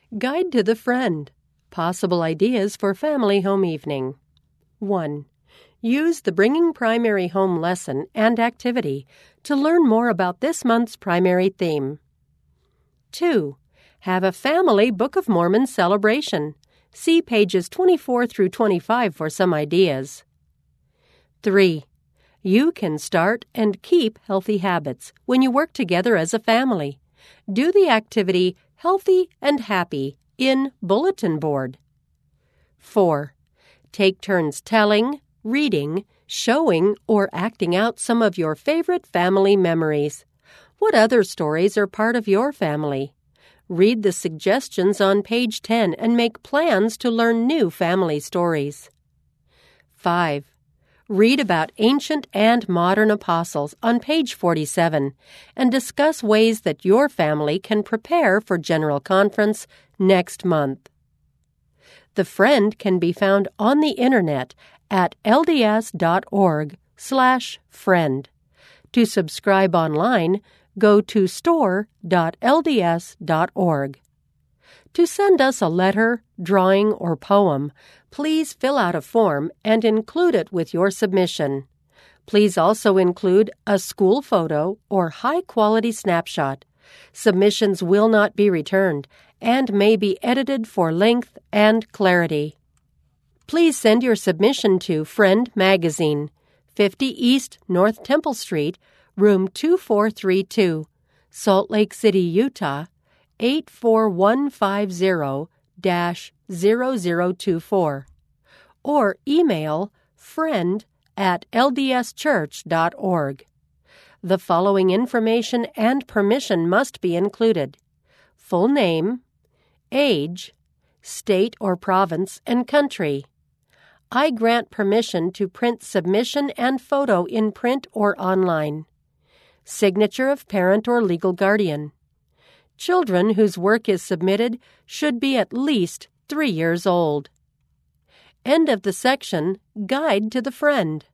Guide to the Friend. Possible ideas for family home evening. 1. Use the Bringing Primary Home lesson and activity to learn more about this month's primary theme. 2. Have a family Book of Mormon celebration. See pages 24 through 25 for some ideas. 3. You can start and keep healthy habits when you work together as a family. Do the activity Healthy and Happy in Bulletin Board. 4. Take turns telling, reading, showing, or acting out some of your favorite family memories. What other stories are part of your family? Read the suggestions on page 10 and make plans to learn new family stories. 5. Read about ancient and modern apostles on page 47 and discuss ways that your family can prepare for General Conference next month. The Friend can be found on the internet at lds.org/friend. To subscribe online, go to store.lds.org. To send us a letter, drawing, or poem, please fill out a form and include it with your submission. Please also include a school photo or high-quality snapshot. Submissions will not be returned and may be edited for length and clarity. Please send your submission to Friend Magazine, 50 East North Temple Street, Room 2432, Salt Lake City, Utah, 84150-0024, or email friend@ldschurch.org. The following information and permission must be included: full name, age, state or province and country. I grant permission to print submission and photo in print or online. Signature of parent or legal guardian. Children whose work is submitted should be at least 3 years old. End of the section, Guide to the Friend.